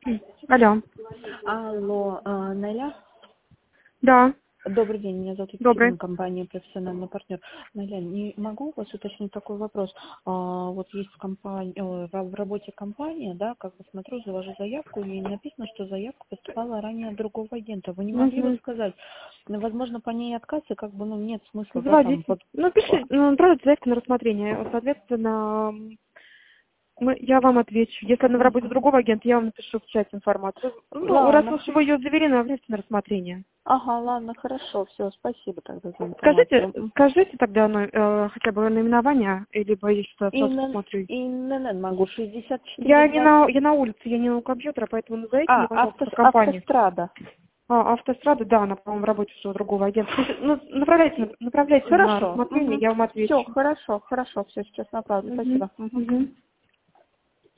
Алло. Алло, Найля? Да, Добрый день, меня зовут добрый. Екатерина, компания «Профессиональный партнер». Найля, не могу у вас уточнить такой вопрос? Вот есть в компании, в работе компания, да, как бы смотрю, завожу заявку, и написано, что заявка поступала ранее от другого агента. Вы не могли бы Угу. сказать, возможно, по ней отказ, и как бы, нет смысла, да, там, Заводите. Ну, пишите, направьте заявку на рассмотрение. Соответственно, я вам отвечу. Если она в работе другого агента, я вам напишу в чате информацию. Ну, раз Ладно. вы ее заверены, направьте на рассмотрение. Ага, ладно, хорошо, все, спасибо тогда за Скажите, информацию. скажите тогда хотя бы наименование, либо я сейчас просто посмотрю. ИНН могу, Я 6420. я на улице, я не у компьютера, поэтому назовите мне, пожалуйста, компанию. Автострада. Автострада, да, она, по-моему, работает у другого агента. Ну, направляйте на Хорошо. рассмотрение, я вам Все, отвечу. хорошо, все, сейчас направлю. Угу. Спасибо. Мгм. Угу.